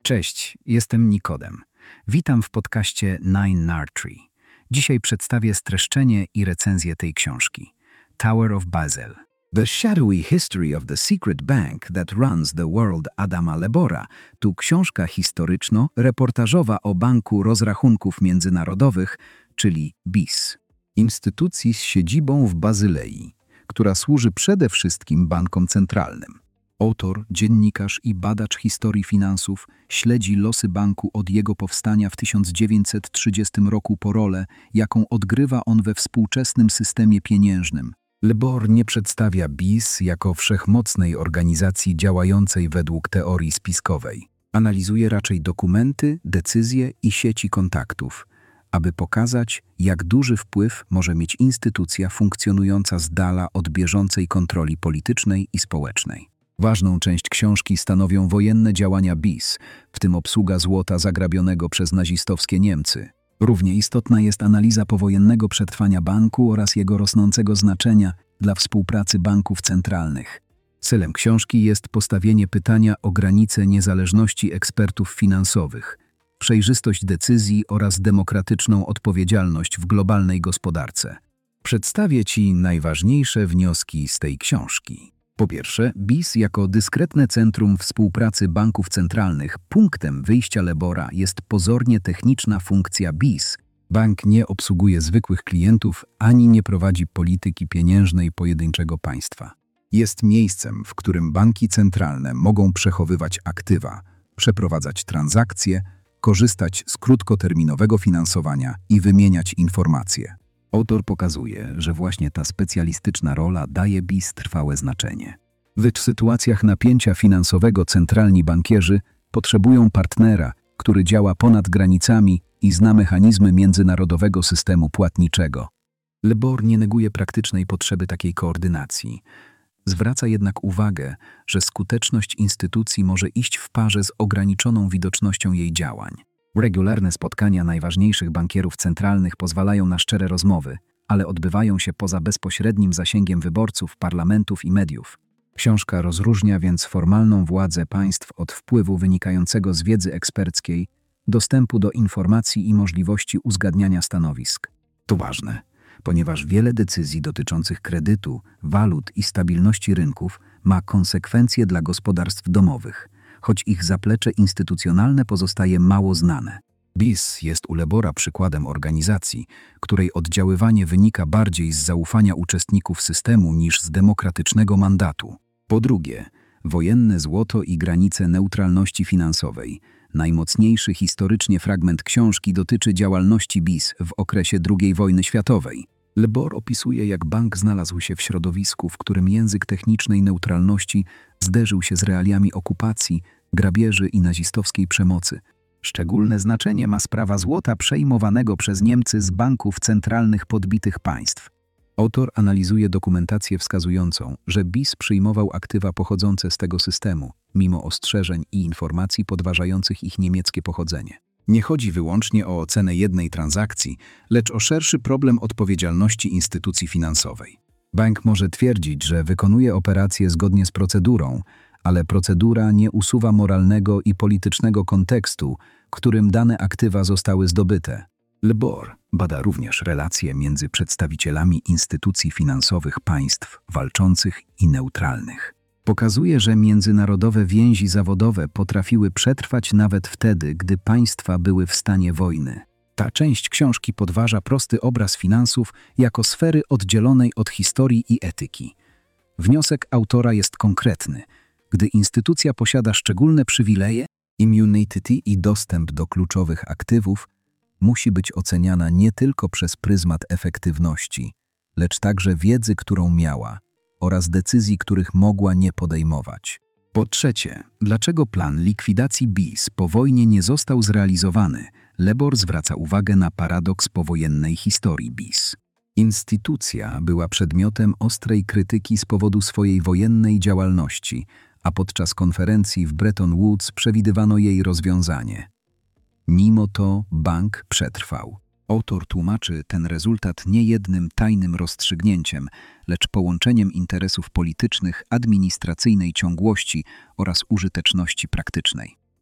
Cześć, jestem Nikodem. Witam w podcaście Nine Nard Tree. Dzisiaj przedstawię streszczenie i recenzję tej książki. Tower of Babel. The Shadowy History of the Secret Bank That Runs the World Adama Lebora to książka historyczno-reportażowa o Banku Rozrachunków Międzynarodowych, czyli BIS. Instytucji z siedzibą w Bazylei, która służy przede wszystkim bankom centralnym. Autor, dziennikarz i badacz historii finansów śledzi losy banku od jego powstania w 1930 roku po rolę, jaką odgrywa on we współczesnym systemie pieniężnym. Lebor nie przedstawia BIS jako wszechmocnej organizacji działającej według teorii spiskowej. Analizuje raczej dokumenty, decyzje i sieci kontaktów, aby pokazać, jak duży wpływ może mieć instytucja funkcjonująca z dala od bieżącej kontroli politycznej i społecznej. Ważną część książki stanowią wojenne działania BIS, w tym obsługa złota zagrabionego przez nazistowskie Niemcy. Równie istotna jest analiza powojennego przetrwania banku oraz jego rosnącego znaczenia dla współpracy banków centralnych. Celem książki jest postawienie pytania o granice niezależności ekspertów finansowych, przejrzystość decyzji oraz demokratyczną odpowiedzialność w globalnej gospodarce. Przedstawię Ci najważniejsze wnioski z tej książki. Po pierwsze, BIS jako dyskretne centrum współpracy banków centralnych punktem wyjścia Lebora jest pozornie techniczna funkcja BIS. Bank nie obsługuje zwykłych klientów ani nie prowadzi polityki pieniężnej pojedynczego państwa. Jest miejscem, w którym banki centralne mogą przechowywać aktywa, przeprowadzać transakcje, korzystać z krótkoterminowego finansowania i wymieniać informacje. Autor pokazuje, że właśnie ta specjalistyczna rola daje BIS trwałe znaczenie. W sytuacjach napięcia finansowego centralni bankierzy potrzebują partnera, który działa ponad granicami i zna mechanizmy międzynarodowego systemu płatniczego. Lebor nie neguje praktycznej potrzeby takiej koordynacji. Zwraca jednak uwagę, że skuteczność instytucji może iść w parze z ograniczoną widocznością jej działań. Regularne spotkania najważniejszych bankierów centralnych pozwalają na szczere rozmowy, ale odbywają się poza bezpośrednim zasięgiem wyborców, parlamentów i mediów. Książka rozróżnia więc formalną władzę państw od wpływu wynikającego z wiedzy eksperckiej, dostępu do informacji i możliwości uzgadniania stanowisk. To ważne, ponieważ wiele decyzji dotyczących kredytu, walut i stabilności rynków ma konsekwencje dla gospodarstw domowych, choć ich zaplecze instytucjonalne pozostaje mało znane. BIS jest u Lebora przykładem organizacji, której oddziaływanie wynika bardziej z zaufania uczestników systemu niż z demokratycznego mandatu. Po drugie, wojenne złoto i granice neutralności finansowej. Najmocniejszy historycznie fragment książki dotyczy działalności BIS w okresie II wojny światowej. Lebor opisuje, jak bank znalazł się w środowisku, w którym język technicznej neutralności zderzył się z realiami okupacji, grabieży i nazistowskiej przemocy. Szczególne znaczenie ma sprawa złota przejmowanego przez Niemcy z banków centralnych podbitych państw. Autor analizuje dokumentację wskazującą, że BIS przyjmował aktywa pochodzące z tego systemu, mimo ostrzeżeń i informacji podważających ich niemieckie pochodzenie. Nie chodzi wyłącznie o ocenę jednej transakcji, lecz o szerszy problem odpowiedzialności instytucji finansowej. Bank może twierdzić, że wykonuje operacje zgodnie z procedurą, ale procedura nie usuwa moralnego i politycznego kontekstu, w którym dane aktywa zostały zdobyte. Lebor bada również relacje między przedstawicielami instytucji finansowych państw walczących i neutralnych. Pokazuje, że międzynarodowe więzi zawodowe potrafiły przetrwać nawet wtedy, gdy państwa były w stanie wojny. Ta część książki podważa prosty obraz finansów jako sfery oddzielonej od historii i etyki. Wniosek autora jest konkretny. Gdy instytucja posiada szczególne przywileje, immunity i dostęp do kluczowych aktywów, musi być oceniana nie tylko przez pryzmat efektywności, lecz także wiedzy, którą miała, oraz decyzji, których mogła nie podejmować. Po trzecie, dlaczego plan likwidacji BIS po wojnie nie został zrealizowany? Lebor zwraca uwagę na paradoks powojennej historii BIS. Instytucja była przedmiotem ostrej krytyki z powodu swojej wojennej działalności, a podczas konferencji w Bretton Woods przewidywano jej rozwiązanie. Mimo to bank przetrwał. Autor tłumaczy ten rezultat nie jednym tajnym rozstrzygnięciem, lecz połączeniem interesów politycznych, administracyjnej ciągłości oraz użyteczności praktycznej.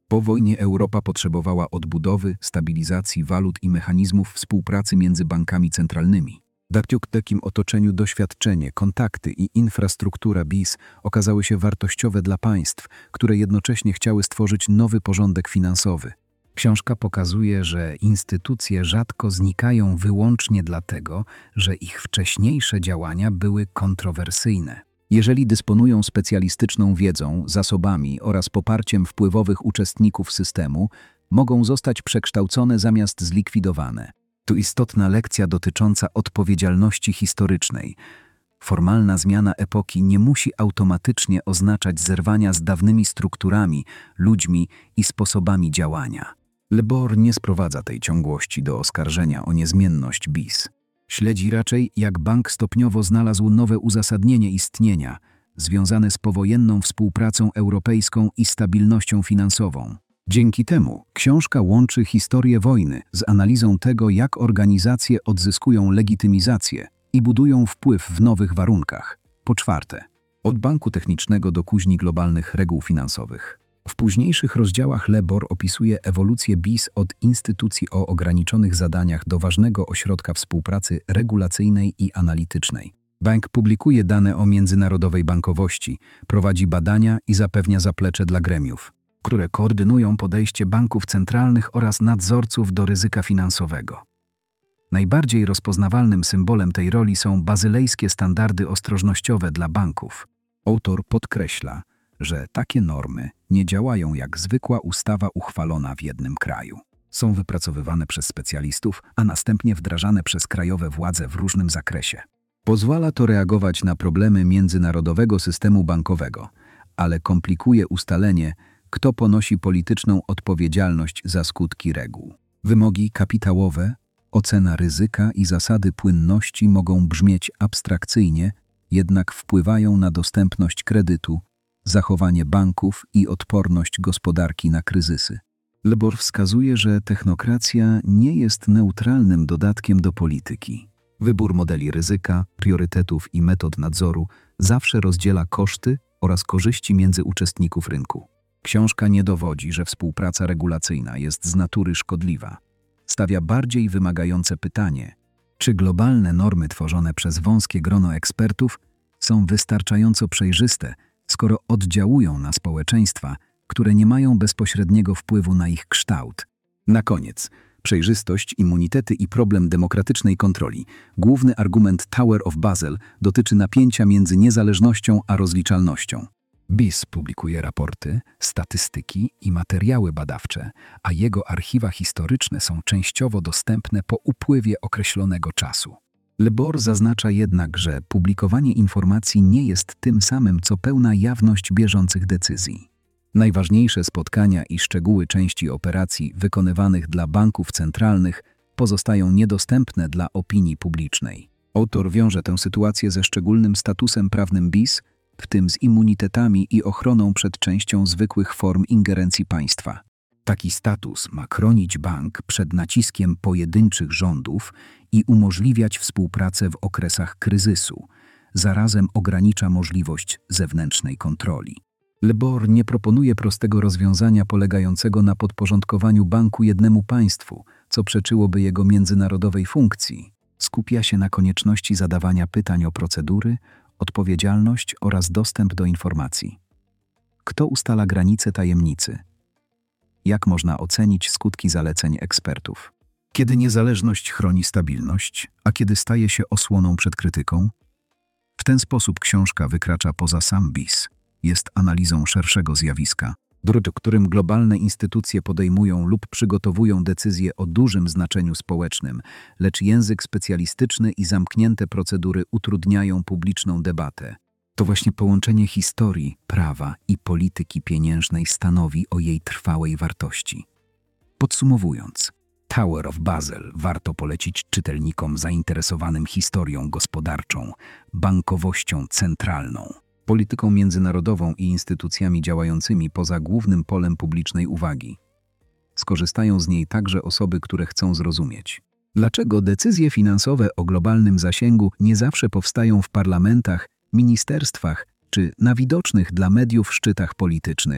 Po wojnie Europa potrzebowała odbudowy, stabilizacji walut i mechanizmów współpracy między bankami centralnymi. W takim otoczeniu doświadczenie, kontakty i infrastruktura BIS okazały się wartościowe dla państw, które jednocześnie chciały stworzyć nowy porządek finansowy. Książka pokazuje, że instytucje rzadko znikają wyłącznie dlatego, że ich wcześniejsze działania były kontrowersyjne. Jeżeli dysponują specjalistyczną wiedzą, zasobami oraz poparciem wpływowych uczestników systemu, mogą zostać przekształcone zamiast zlikwidowane. Tu istotna lekcja dotycząca odpowiedzialności historycznej. Formalna zmiana epoki nie musi automatycznie oznaczać zerwania z dawnymi strukturami, ludźmi i sposobami działania. Lebor nie sprowadza tej ciągłości do oskarżenia o niezmienność BIS. Śledzi raczej, jak bank stopniowo znalazł nowe uzasadnienie istnienia, związane z powojenną współpracą europejską i stabilnością finansową. Dzięki temu książka łączy historię wojny z analizą tego, jak organizacje odzyskują legitymizację i budują wpływ w nowych warunkach. Po czwarte, od banku technicznego do kuźni globalnych reguł finansowych. W późniejszych rozdziałach Lebor opisuje ewolucję BIS od instytucji o ograniczonych zadaniach do ważnego ośrodka współpracy regulacyjnej i analitycznej. Bank publikuje dane o międzynarodowej bankowości, prowadzi badania i zapewnia zaplecze dla gremiów, które koordynują podejście banków centralnych oraz nadzorców do ryzyka finansowego. Najbardziej rozpoznawalnym symbolem tej roli są bazylejskie standardy ostrożnościowe dla banków. Autor podkreśla, że takie normy nie działają jak zwykła ustawa uchwalona w jednym kraju. Są wypracowywane przez specjalistów, a następnie wdrażane przez krajowe władze w różnym zakresie. Pozwala to reagować na problemy międzynarodowego systemu bankowego, ale komplikuje ustalenie, kto ponosi polityczną odpowiedzialność za skutki reguł. Wymogi kapitałowe, ocena ryzyka i zasady płynności mogą brzmieć abstrakcyjnie, jednak wpływają na dostępność kredytu, zachowanie banków i odporność gospodarki na kryzysy. Lebor wskazuje, że technokracja nie jest neutralnym dodatkiem do polityki. Wybór modeli ryzyka, priorytetów i metod nadzoru zawsze rozdziela koszty oraz korzyści między uczestników rynku. Książka nie dowodzi, że współpraca regulacyjna jest z natury szkodliwa. Stawia bardziej wymagające pytanie, czy globalne normy tworzone przez wąskie grono ekspertów są wystarczająco przejrzyste, skoro oddziałują na społeczeństwa, które nie mają bezpośredniego wpływu na ich kształt. Na koniec, przejrzystość, immunitety i problem demokratycznej kontroli. Główny argument Tower of Basel dotyczy napięcia między niezależnością a rozliczalnością. BIS publikuje raporty, statystyki i materiały badawcze, a jego archiwa historyczne są częściowo dostępne po upływie określonego czasu. Lebor zaznacza jednak, że publikowanie informacji nie jest tym samym, co pełna jawność bieżących decyzji. Najważniejsze spotkania i szczegóły części operacji wykonywanych dla banków centralnych pozostają niedostępne dla opinii publicznej. Autor wiąże tę sytuację ze szczególnym statusem prawnym BIS, w tym z immunitetami i ochroną przed częścią zwykłych form ingerencji państwa. Taki status ma chronić bank przed naciskiem pojedynczych rządów i umożliwiać współpracę w okresach kryzysu. Zarazem ogranicza możliwość zewnętrznej kontroli. Lebor nie proponuje prostego rozwiązania polegającego na podporządkowaniu banku jednemu państwu, co przeczyłoby jego międzynarodowej funkcji. Skupia się na konieczności zadawania pytań o procedury, odpowiedzialność oraz dostęp do informacji. Kto ustala granice tajemnicy? Jak można ocenić skutki zaleceń ekspertów? Kiedy niezależność chroni stabilność, a kiedy staje się osłoną przed krytyką? W ten sposób książka wykracza poza sam BIS. Jest analizą szerszego zjawiska, w którym globalne instytucje podejmują lub przygotowują decyzje o dużym znaczeniu społecznym, lecz język specjalistyczny i zamknięte procedury utrudniają publiczną debatę. To właśnie połączenie historii, prawa i polityki pieniężnej stanowi o jej trwałej wartości. Podsumowując, Tower of Basel warto polecić czytelnikom zainteresowanym historią gospodarczą, bankowością centralną, polityką międzynarodową i instytucjami działającymi poza głównym polem publicznej uwagi. Skorzystają z niej także osoby, które chcą zrozumieć, dlaczego decyzje finansowe o globalnym zasięgu nie zawsze powstają w parlamentach, ministerstwach czy na widocznych dla mediów szczytach politycznych.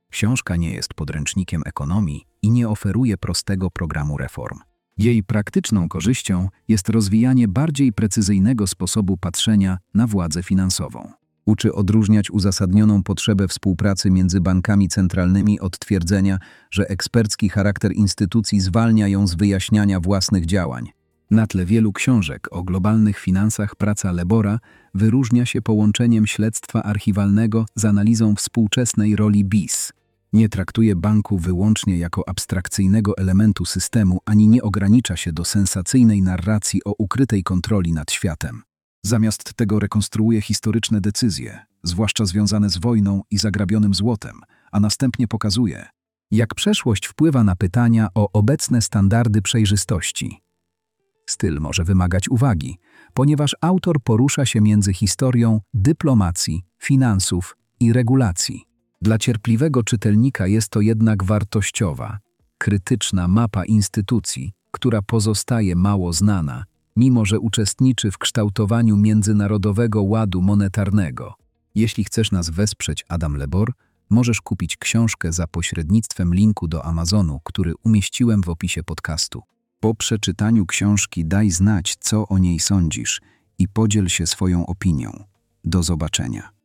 Książka nie jest podręcznikiem ekonomii i nie oferuje prostego programu reform. Jej praktyczną korzyścią jest rozwijanie bardziej precyzyjnego sposobu patrzenia na władzę finansową. Uczy odróżniać uzasadnioną potrzebę współpracy między bankami centralnymi od twierdzenia, że ekspercki charakter instytucji zwalnia ją z wyjaśniania własnych działań. Na tle wielu książek o globalnych finansach praca Lebora wyróżnia się połączeniem śledztwa archiwalnego z analizą współczesnej roli BIS. Nie traktuje banku wyłącznie jako abstrakcyjnego elementu systemu, ani nie ogranicza się do sensacyjnej narracji o ukrytej kontroli nad światem. Zamiast tego rekonstruuje historyczne decyzje, zwłaszcza związane z wojną i zagrabionym złotem, a następnie pokazuje, jak przeszłość wpływa na pytania o obecne standardy przejrzystości. Styl może wymagać uwagi, ponieważ autor porusza się między historią dyplomacji, finansów i regulacji. Dla cierpliwego czytelnika jest to jednak wartościowa, krytyczna mapa instytucji, która pozostaje mało znana, mimo że uczestniczy w kształtowaniu międzynarodowego ładu monetarnego. Jeśli chcesz nas wesprzeć, Adam Lebor, możesz kupić książkę za pośrednictwem linku do Amazonu, który umieściłem w opisie podcastu. Po przeczytaniu książki daj znać, co o niej sądzisz i podziel się swoją opinią. Do zobaczenia.